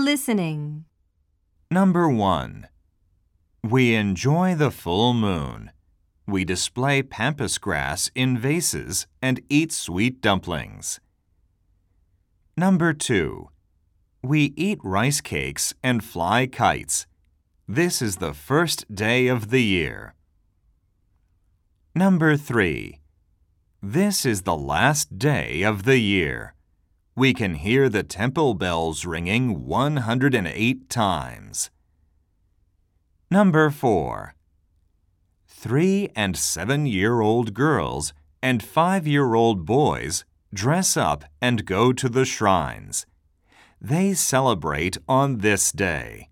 listening. Number 1. We enjoy the full moon. We display pampas grass in vases and eat sweet dumplings. Number 2. We eat rice cakes and fly kites. This is the first day of the year. Number 3. This is the last day of the year. We can hear the temple bells ringing 108 times. Number 4. 3- and 7-year-old girls and 5-year-old boys dress up and go to the shrines. They celebrate on this day.